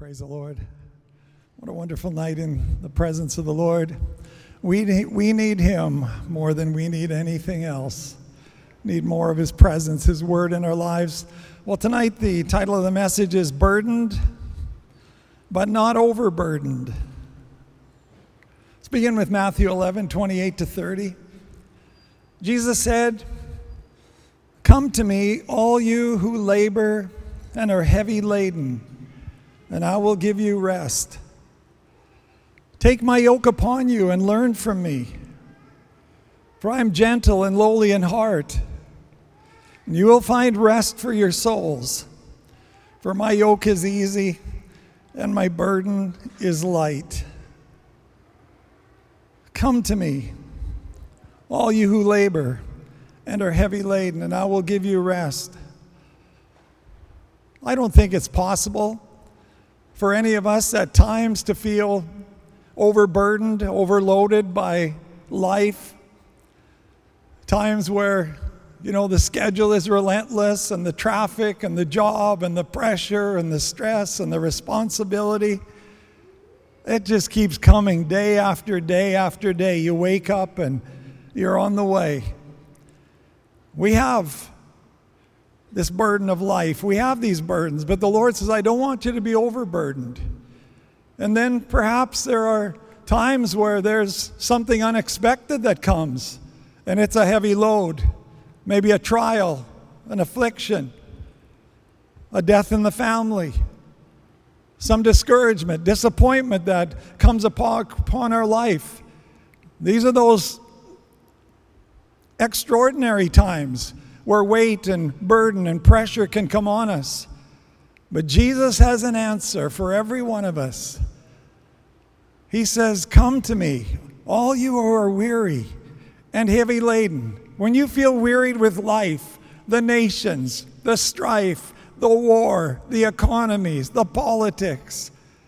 Praise the Lord. What a wonderful night in the presence of the Lord. We need Him more than we need anything else. Need more of His presence, His word in our lives. Well, tonight the title of the message is Burdened, but Not Overburdened. Let's begin with Matthew 11:28-30. Jesus said, "Come to me, all you who labor and are heavy laden, and I will give you rest. Take my yoke upon you and learn from me, for I am gentle and lowly in heart, and you will find rest for your souls. For my yoke is easy and my burden is light." Come to me, all you who labor and are heavy laden, and I will give you rest. I don't think it's possible for any of us at times to feel overburdened, overloaded by life. Times where, the schedule is relentless, and the traffic and the job and the pressure and the stress and the responsibility. It just keeps coming day after day after day. You wake up and you're on the way. We have this burden of life. We have these burdens, but the Lord says, I don't want you to be overburdened. And then perhaps there are times where there's something unexpected that comes, and it's a heavy load, maybe a trial, an affliction, a death in the family, some discouragement, disappointment that comes upon our life. These are those extraordinary times where weight and burden and pressure can come on us. But Jesus has an answer for every one of us. He says, "Come to me, all you who are weary and heavy laden." When you feel wearied with life, the nations, the strife, the war, the economies, the politics,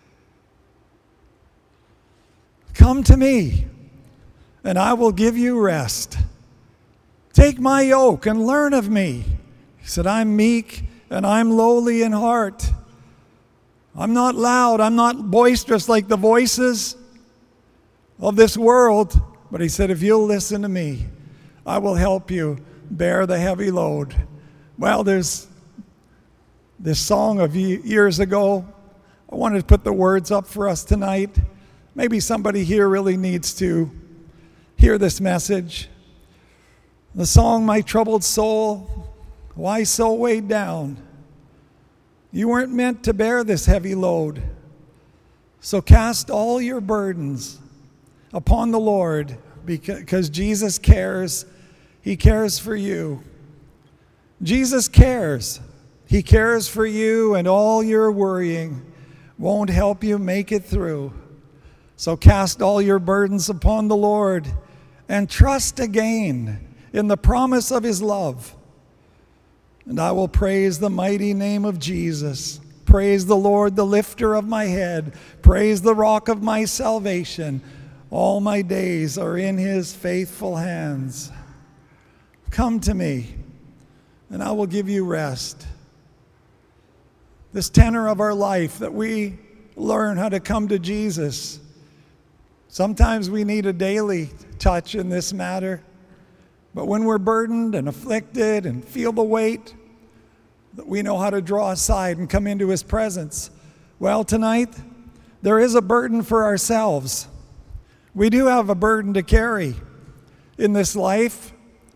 come to me and I will give you rest. Take my yoke and learn of me. He said, I'm meek and I'm lowly in heart. I'm not loud. I'm not boisterous like the voices of this world. But he said, if you'll listen to me, I will help you bear the heavy load. Well, there's this song of years ago. I wanted to put the words up for us tonight. Maybe somebody here really needs to hear this message. The song, "My troubled soul, why so weighed down? You weren't meant to bear this heavy load. So cast all your burdens upon the Lord, because Jesus cares. He cares for you. Jesus cares. He cares for you, and all your worrying won't help you make it through. So cast all your burdens upon the Lord and trust again in the promise of His love. And I will praise the mighty name of Jesus. Praise the Lord, the lifter of my head. Praise the rock of my salvation. All my days are in His faithful hands. Come to me, and I will give you rest." This tenor of our life, that we learn how to come to Jesus. Sometimes we need a daily touch in this matter. But when we're burdened and afflicted and feel the weight, that we know how to draw aside and come into His presence. Well, tonight, there is a burden for ourselves. We do have a burden to carry in this life.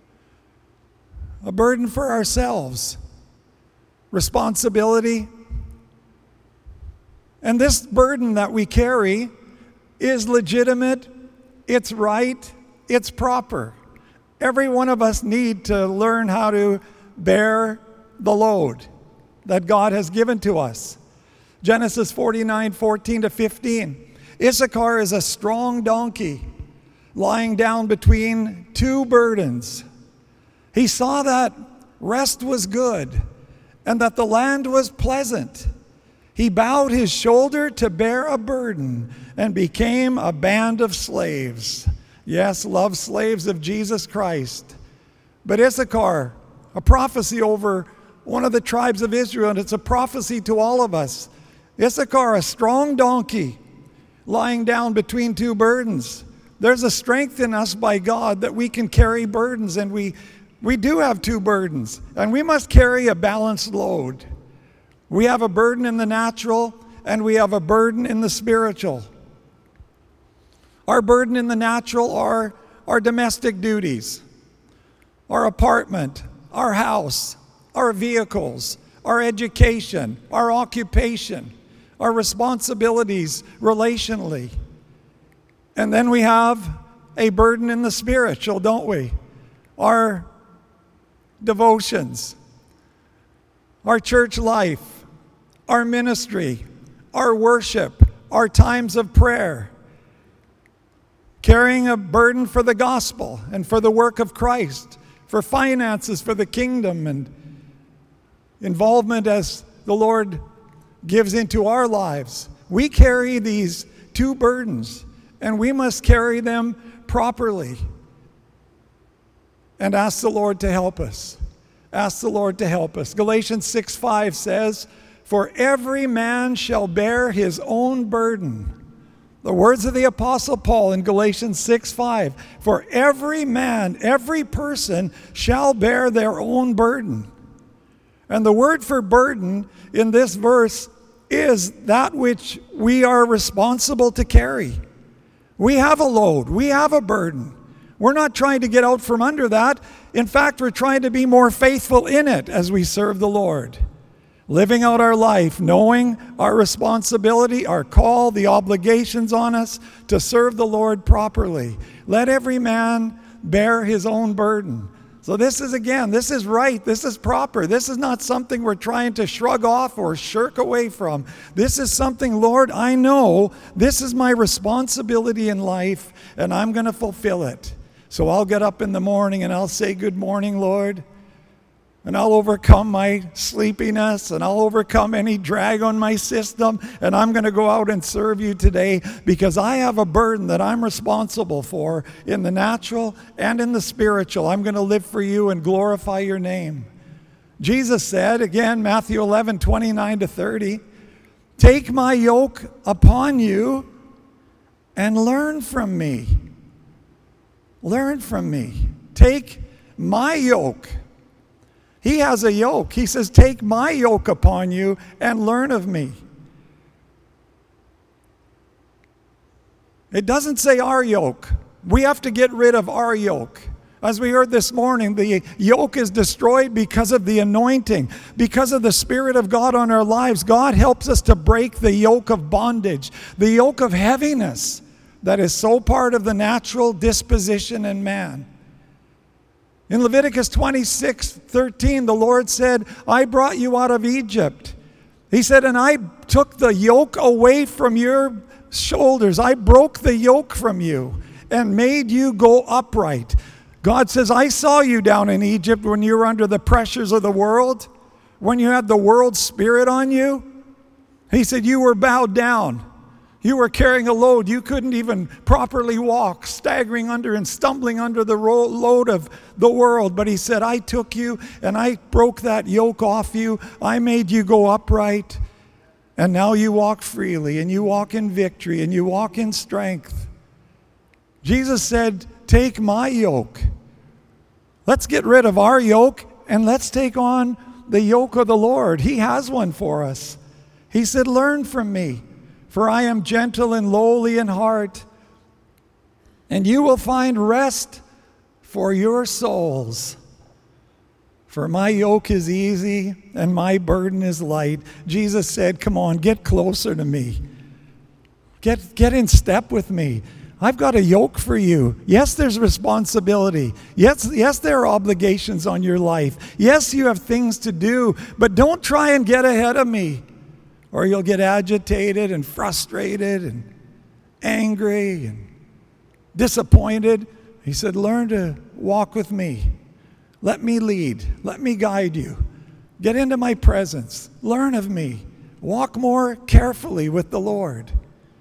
A burden for ourselves. Responsibility. And this burden that we carry is legitimate, it's right, it's proper. Every one of us need to learn how to bear the load that God has given to us. Genesis 49:14-15. Issachar is a strong donkey lying down between two burdens. He saw that rest was good and that the land was pleasant. He bowed his shoulder to bear a burden and became a band of slaves. Yes, love slaves of Jesus Christ. But Issachar, a prophecy over one of the tribes of Israel, and it's a prophecy to all of us. Issachar, a strong donkey, lying down between two burdens. There's a strength in us by God that we can carry burdens, and we do have two burdens, and we must carry a balanced load. We have a burden in the natural, and we have a burden in the spiritual. Our burden in the natural are our domestic duties, our apartment, our house, our vehicles, our education, our occupation, our responsibilities relationally. And then we have a burden in the spiritual, don't we? Our devotions, our church life, our ministry, our worship, our times of prayer. Carrying a burden for the gospel and for the work of Christ, for finances, for the kingdom, and involvement as the Lord gives into our lives. We carry these two burdens, and we must carry them properly. And ask the Lord to help us. Ask the Lord to help us. Galatians 6:5 says, "For every man shall bear his own burden." The words of the Apostle Paul in Galatians 6:5, "For every man, every person shall bear their own burden." And the word for burden in this verse is that which we are responsible to carry. We have a load. We have a burden. We're not trying to get out from under that. In fact, we're trying to be more faithful in it as we serve the Lord. Living out our life, knowing our responsibility, our call, the obligations on us to serve the Lord properly. Let every man bear his own burden. So this is right. This is proper. This is not something we're trying to shrug off or shirk away from. This is something, Lord, I know this is my responsibility in life, and I'm going to fulfill it. So I'll get up in the morning and I'll say, "Good morning, Lord." And I'll overcome my sleepiness, and I'll overcome any drag on my system, and I'm going to go out and serve you today because I have a burden that I'm responsible for in the natural and in the spiritual. I'm going to live for you and glorify your name. Jesus said, again, Matthew 11:29-30, "Take my yoke upon you and learn from me." Learn from me. Take my yoke. He has a yoke. He says, "Take my yoke upon you and learn of me." It doesn't say our yoke. We have to get rid of our yoke. As we heard this morning, the yoke is destroyed because of the anointing, because of the Spirit of God on our lives. God helps us to break the yoke of bondage, the yoke of heaviness that is so part of the natural disposition in man. In Leviticus 26:13, the Lord said, "I brought you out of Egypt." He said, "And I took the yoke away from your shoulders. I broke the yoke from you and made you go upright." God says, "I saw you down in Egypt when you were under the pressures of the world, when you had the world spirit on you." He said, "You were bowed down. You were carrying a load. You couldn't even properly walk, staggering under and stumbling under the load of the world." But he said, "I took you and I broke that yoke off you. I made you go upright. And now you walk freely, and you walk in victory, and you walk in strength." Jesus said, "Take my yoke." Let's get rid of our yoke and let's take on the yoke of the Lord. He has one for us. He said, "Learn from me. For I am gentle and lowly in heart, and you will find rest for your souls. For my yoke is easy and my burden is light." Jesus said, "Come on, get closer to me. Get in step with me. I've got a yoke for you." Yes, there's responsibility. Yes, there are obligations on your life. Yes, you have things to do, but don't try and get ahead of me, or you'll get agitated and frustrated and angry and disappointed. He said, "Learn to walk with me. Let me lead. Let me guide you. Get into my presence. Learn of me. Walk more carefully with the Lord."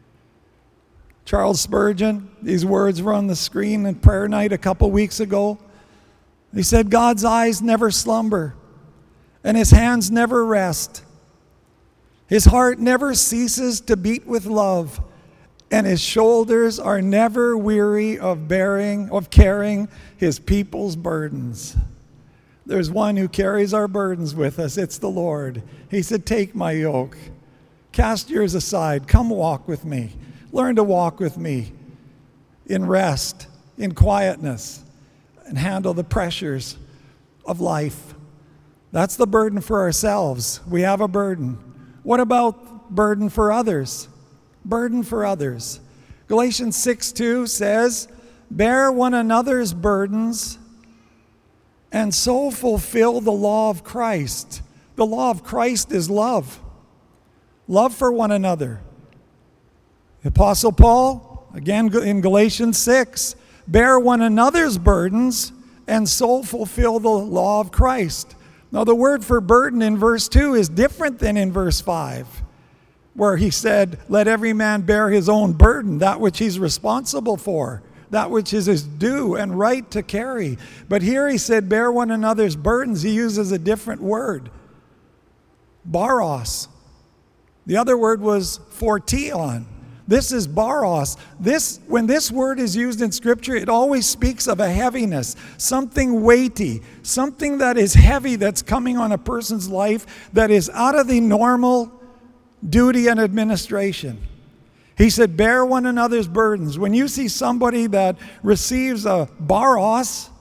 Charles Spurgeon, these words were on the screen in prayer night a couple weeks ago. He said, "God's eyes never slumber, and his hands never rest. His heart never ceases to beat with love, and his shoulders are never weary of carrying his people's burdens. There's one who carries our burdens with us. It's the Lord. He said, take my yoke. Cast yours aside. Come walk with me. Learn to walk with me in rest, in quietness, and handle the pressures of life. That's the burden for ourselves. We have a burden. What about burden for others? Burden for others. Galatians 6:2 says, bear one another's burdens and so fulfill the law of Christ. The law of Christ is love. Love for one another. The Apostle Paul, again in Galatians 6, bear one another's burdens and so fulfill the law of Christ. Now the word for burden in verse 2 is different than in verse 5, where he said, let every man bear his own burden, that which he's responsible for, that which is his due and right to carry. But here he said, bear one another's burdens. He uses a different word, baros. The other word was fortion. This is baros. When this word is used in Scripture, it always speaks of a heaviness, something weighty, something that is heavy that's coming on a person's life that is out of the normal duty and administration. He said, bear one another's burdens. When you see somebody that receives a baros,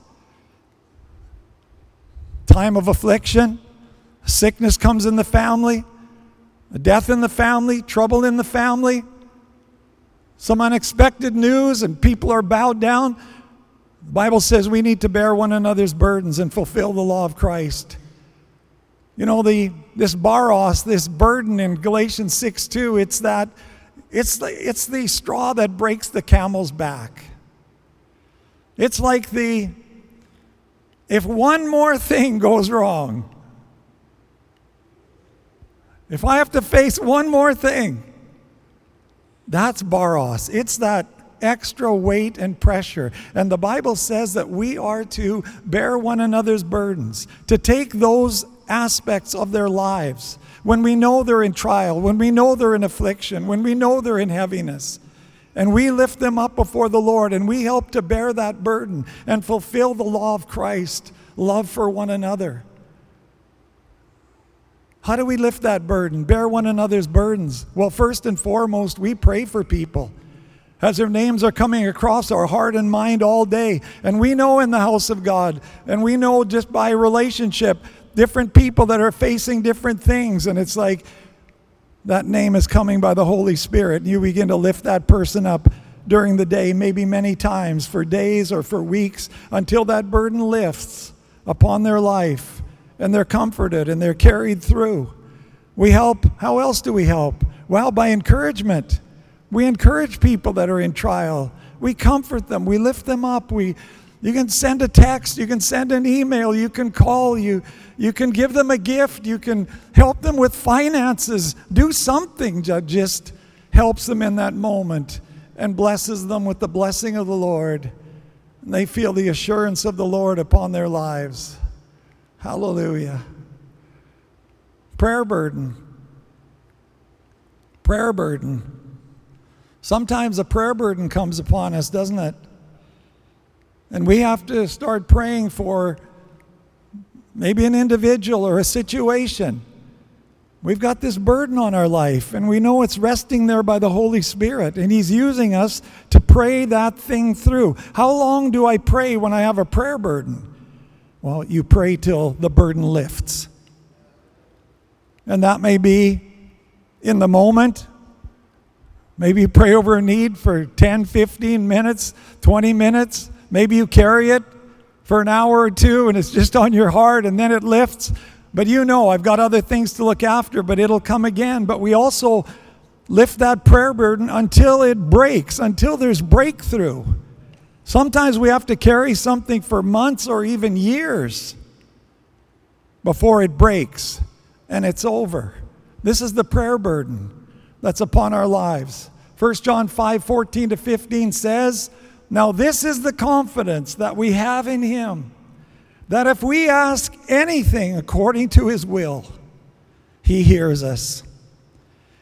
time of affliction, sickness comes in the family, a death in the family, trouble in the family, some unexpected news and people are bowed down, the Bible says we need to bear one another's burdens and fulfill the law of Christ. You know, this baros, this burden in Galatians 6:2, it's the straw that breaks the camel's back. It's like if one more thing goes wrong, if I have to face one more thing, that's baros. It's that extra weight and pressure. And the Bible says that we are to bear one another's burdens, to take those aspects of their lives when we know they're in trial, when we know they're in affliction, when we know they're in heaviness. And we lift them up before the Lord and we help to bear that burden and fulfill the law of Christ, love for one another. How do we lift that burden? Bear one another's burdens. Well, first and foremost, we pray for people as their names are coming across our heart and mind all day. And we know in the house of God, and we know just by relationship, different people that are facing different things. And it's like that name is coming by the Holy Spirit. And you begin to lift that person up during the day, maybe many times, for days or for weeks, until that burden lifts upon their life. And they're comforted and they're carried through. We help. How else do we help? Well, by encouragement. We encourage people that are in trial. We comfort them. We lift them up. You can send a text. You can send an email. You can call. You can give them a gift. You can help them with finances. Do something that just helps them in that moment and blesses them with the blessing of the Lord. And they feel the assurance of the Lord upon their lives. Hallelujah. Prayer burden. Prayer burden. Sometimes a prayer burden comes upon us, doesn't it? And we have to start praying for maybe an individual or a situation. We've got this burden on our life, and we know it's resting there by the Holy Spirit, and He's using us to pray that thing through. How long do I pray when I have a prayer burden? Well, you pray till the burden lifts. And that may be in the moment. Maybe you pray over a need for 10, 15 minutes, 20 minutes. Maybe you carry it for an hour or two and it's just on your heart and then it lifts. But you know, I've got other things to look after, but it'll come again. But we also lift that prayer burden until it breaks, until there's breakthrough. Sometimes we have to carry something for months or even years before it breaks and it's over. This is the prayer burden that's upon our lives. 1 John 5:14-15 says, now this is the confidence that we have in Him, that if we ask anything according to His will, He hears us.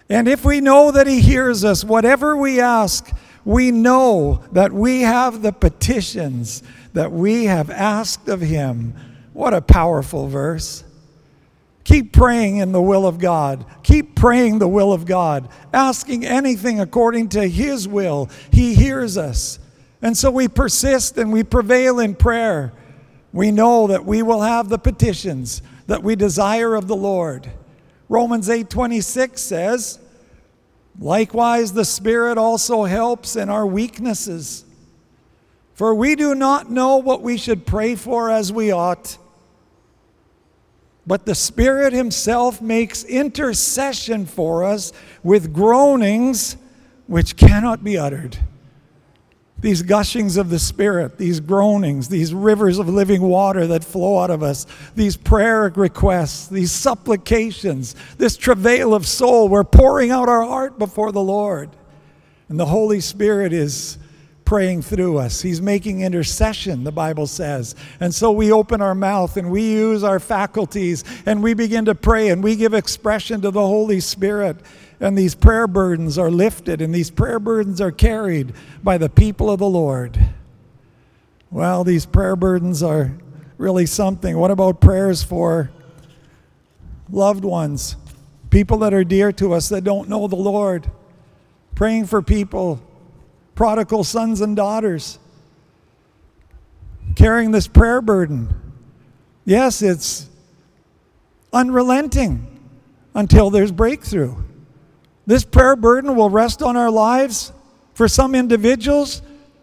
And if we know that He hears us, whatever we ask, we know that we have the petitions that we have asked of Him. What a powerful verse. Keep praying in the will of God. Keep praying the will of God. Asking anything according to His will. He hears us. And so we persist and we prevail in prayer. We know that we will have the petitions that we desire of the Lord. Romans 8:26 says, likewise the Spirit also helps in our weaknesses. For we do not know what we should pray for as we ought, but the Spirit Himself makes intercession for us with groanings which cannot be uttered. These gushings of the Spirit, these groanings, these rivers of living water that flow out of us, these prayer requests, these supplications, this travail of soul, we're pouring out our heart before the Lord. And the Holy Spirit is praying through us. He's making intercession, the Bible says. And so we open our mouth and we use our faculties and we begin to pray and we give expression to the Holy Spirit. And these prayer burdens are lifted and these prayer burdens are carried by the people of the Lord. Well, these prayer burdens are really something. What about prayers for loved ones, people that are dear to us that don't know the Lord? Praying for people, prodigal sons and daughters, carrying this prayer burden. Yes, it's unrelenting until there's breakthrough. This prayer burden will rest on our lives for some individuals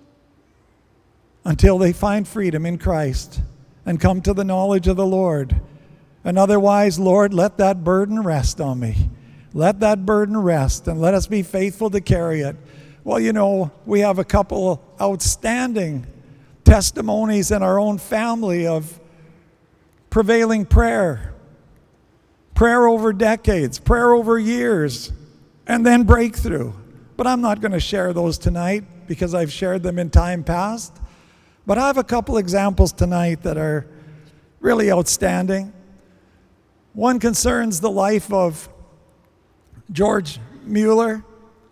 until they find freedom in Christ and come to the knowledge of the Lord. And otherwise, Lord, let that burden rest on me. Let that burden rest and let us be faithful to carry it. Well, you know, we have a couple outstanding testimonies in our own family of prevailing prayer. Prayer over decades, prayer over years, and then breakthrough. But I'm not going to share those tonight because I've shared them in time past. But I have a couple examples tonight that are really outstanding. One concerns the life of George Mueller,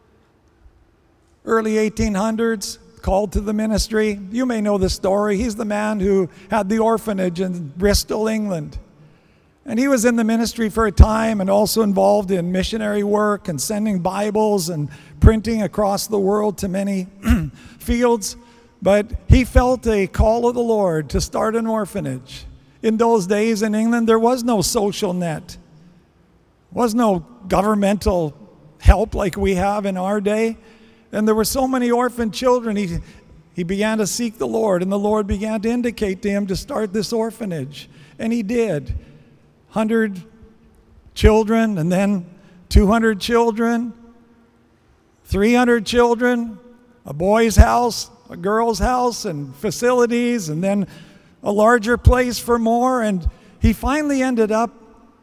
early 1800s, called to the ministry. You may know the story. He's the man who had the orphanage in Bristol, England. And he was in the ministry for a time and also involved in missionary work and sending Bibles and printing across the world to many fields. But he felt a call of the Lord to start an orphanage. In those days in England, there was no social net. There was no governmental help like we have in our day. And there were so many orphan children. He began to seek the Lord, and the Lord began to indicate to him to start this orphanage. And he did. 100 children, and then 200 children, 300 children, a boy's house, a girl's house, and facilities, and then a larger place for more. And he finally ended up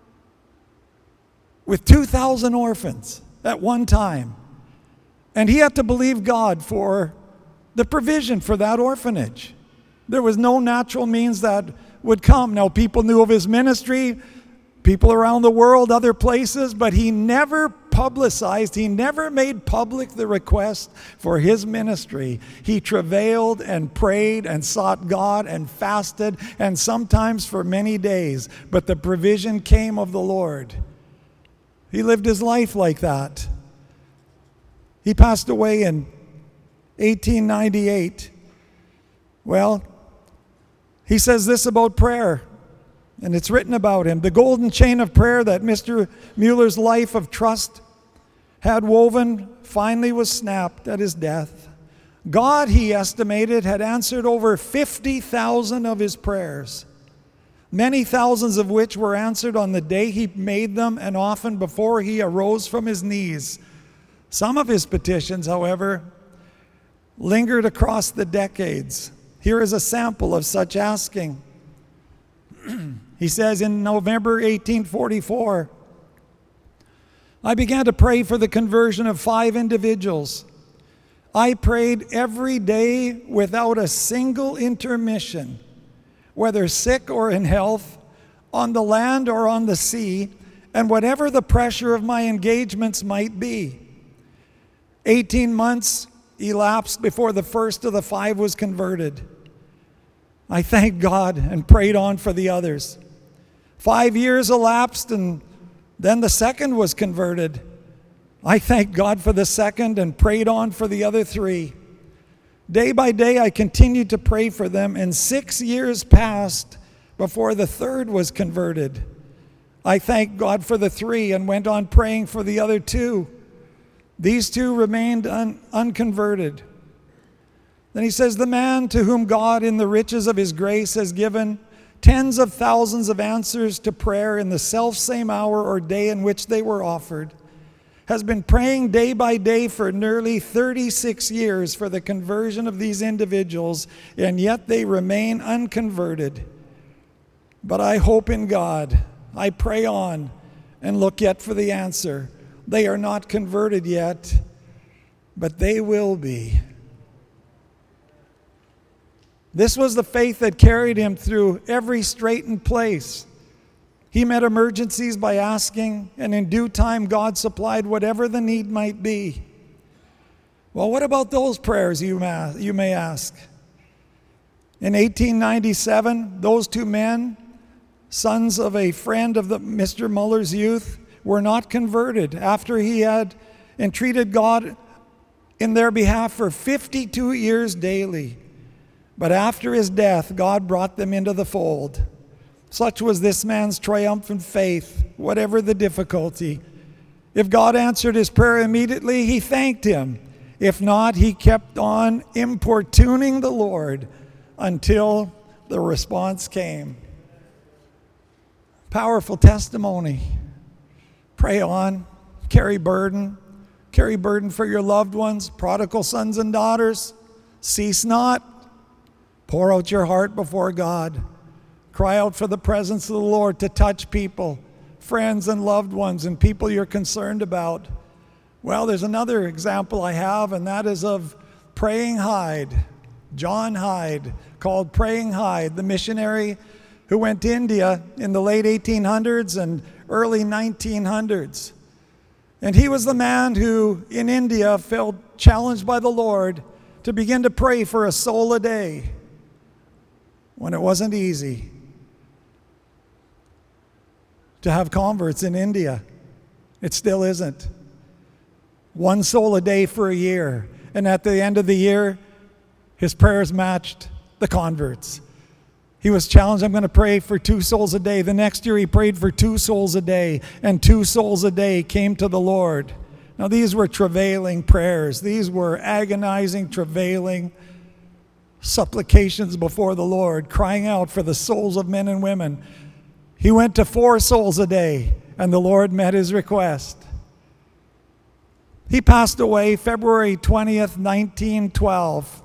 with 2,000 orphans at one time. And he had to believe God for the provision for that orphanage. There was no natural means that would come. Now, people knew of his ministry, people around the world, other places, but he never publicized, he never made public the request for his ministry. He travailed and prayed and sought God and fasted, and sometimes for many days, but the provision came of the Lord. He lived his life like that. He passed away in 1898. Well, he says this about prayer, and it's written about him. The golden chain of prayer that Mr. Mueller's life of trust had woven finally was snapped at his death. God, he estimated, had answered over 50,000 of his prayers, many thousands of which were answered on the day he made them and often before he arose from his knees. Some of his petitions, however, lingered across the decades. Here is a sample of such asking. He says, in November 1844, I began to pray for the conversion of 5 individuals. I prayed every day without a single intermission, whether sick or in health, on the land or on the sea, and whatever the pressure of my engagements might be. 18 months elapsed before the first of the 5 was converted. I thanked God and prayed on for the others. 5 years elapsed, and then the second was converted. I thanked God for the second and prayed on for the other 3. Day by day, I continued to pray for them, and 6 years passed before the third was converted. I thanked God for the 3 and went on praying for the other 2. These 2 remained unconverted. Then he says, the man to whom God in the riches of his grace has given tens of thousands of answers to prayer in the selfsame hour or day in which they were offered, has been praying day by day for nearly 36 years for the conversion of these individuals, and yet they remain unconverted. But I hope in God. I pray on and look yet for the answer. They are not converted yet, but they will be. This was the faith that carried him through every straitened place. He met emergencies by asking, and in due time God supplied whatever the need might be. Well, what about those prayers, you may ask? In 1897, those 2 men, sons of a friend of Mr. Muller's youth, were not converted after he had entreated God in their behalf for 52 years daily. But after his death, God brought them into the fold. Such was this man's triumphant faith, whatever the difficulty. If God answered his prayer immediately, he thanked him. If not, he kept on importuning the Lord until the response came. Powerful testimony. Pray on. Carry burden. Carry burden for your loved ones, prodigal sons and daughters. Cease not. Pour out your heart before God. Cry out for the presence of the Lord to touch people, friends and loved ones, and people you're concerned about. Well, there's another example I have, and that is of Praying Hyde, John Hyde, called Praying Hyde, the missionary who went to India in the late 1800s and early 1900s. And he was the man who, in India, felt challenged by the Lord to begin to pray for a soul a day when it wasn't easy to have converts in India. It still isn't. 1 soul a day for a year. And at the end of the year, his prayers matched the converts. He was challenged, I'm going to pray for 2 souls a day. The next year he prayed for 2 souls a day, and 2 souls a day came to the Lord. Now these were travailing prayers. These were agonizing, travailing supplications before the Lord, crying out for the souls of men and women. He went to 4 souls a day, and the Lord met his request. He passed away February 20th, 1912.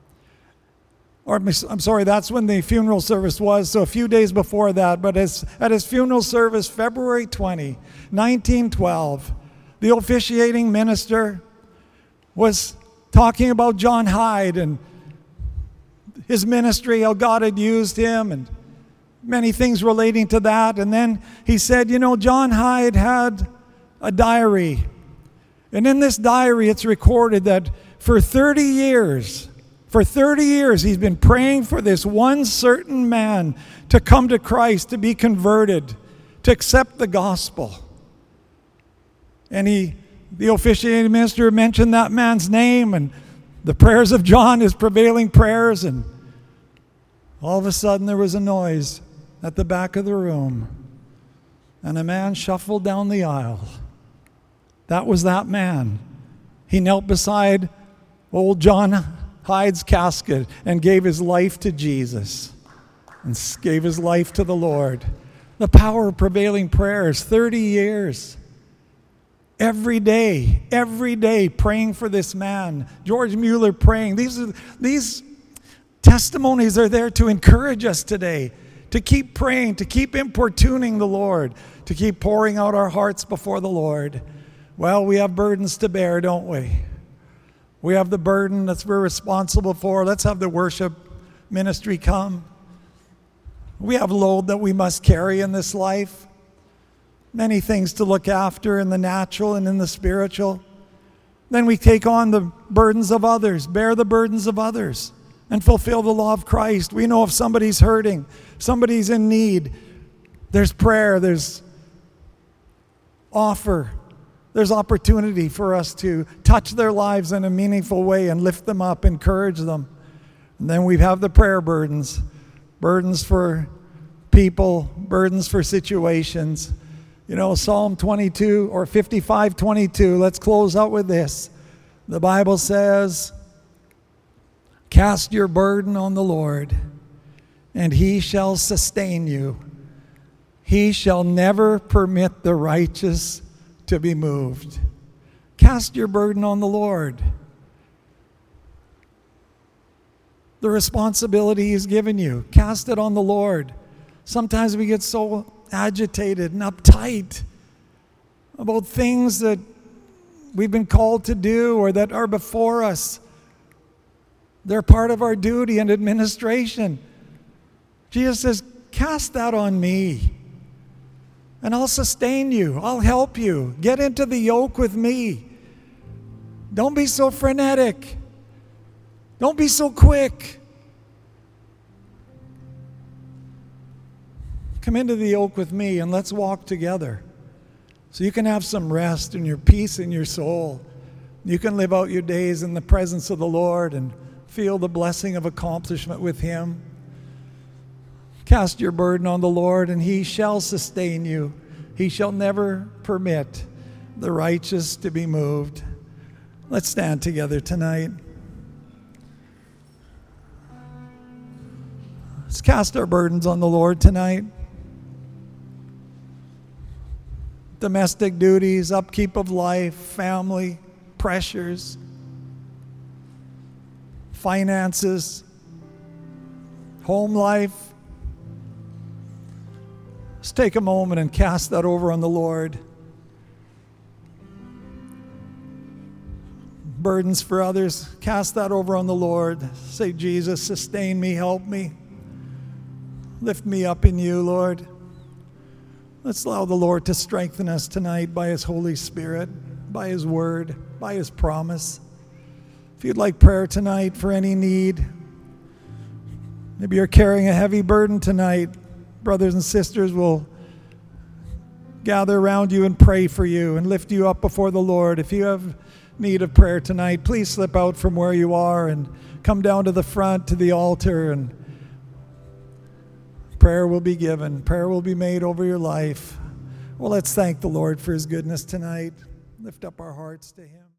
That's when the funeral service was, so a few days before that. But at his funeral service, February 20, 1912, the officiating minister was talking about John Hyde and his ministry, how God had used him, and many things relating to that. And then he said, John Hyde had a diary. And in this diary, it's recorded that for 30 years, he's been praying for this one certain man to come to Christ, to be converted, to accept the gospel. And the officiating minister mentioned that man's name, and the prayers of John, his prevailing prayers, and all of a sudden there was a noise at the back of the room, and a man shuffled down the aisle. That was that man. He knelt beside old John Hyde's casket and gave his life to Jesus and gave his life to the Lord. The power of prevailing prayers, 30 years. Every day praying for this man. George Mueller praying. These testimonies are there to encourage us today, to keep praying, to keep importuning the Lord, to keep pouring out our hearts before the Lord. Well, we have burdens to bear, don't we? We have the burden that we're responsible for. Let's have the worship ministry come. We have load that we must carry in this life. many things to look after in the natural and in the spiritual. Then we take on the burdens of others, bear the burdens of others, and fulfill the law of Christ. We know if somebody's hurting, somebody's in need, there's prayer, there's offer, there's opportunity for us to touch their lives in a meaningful way and lift them up, encourage them. And then we have the prayer burdens, burdens for people, burdens for situations. You know, Psalm 22 or 55:22, let's close out with this. The Bible says, "Cast your burden on the Lord, and he shall sustain you. He shall never permit the righteous to be moved." Cast your burden on the Lord. The responsibility He's given you, cast it on the Lord. Sometimes we get so agitated and uptight about things that we've been called to do or that are before us. They're part of our duty and administration. Jesus says, cast that on me, and I'll sustain you. I'll help you. Get into the yoke with me. Don't be so frenetic. Don't be so quick. Come into the yoke with me and let's walk together so you can have some rest and your peace in your soul. You can live out your days in the presence of the Lord and feel the blessing of accomplishment with Him. Cast your burden on the Lord, and He shall sustain you. He shall never permit the righteous to be moved. Let's stand together tonight. Let's cast our burdens on the Lord tonight. Domestic duties, upkeep of life, family, pressures, finances, home life. Let's take a moment and cast that over on the Lord. Burdens for others, cast that over on the Lord. Say, Jesus, sustain me, help me. Lift me up in you, Lord. Let's allow the Lord to strengthen us tonight by His Holy Spirit, by His Word, by His promise. If you'd like prayer tonight for any need, maybe you're carrying a heavy burden tonight, brothers and sisters will gather around you and pray for you and lift you up before the Lord. If you have need of prayer tonight, please slip out from where you are and come down to the front, to the altar, and prayer will be given. Prayer will be made over your life. Well, let's thank the Lord for His goodness tonight. Lift up our hearts to Him.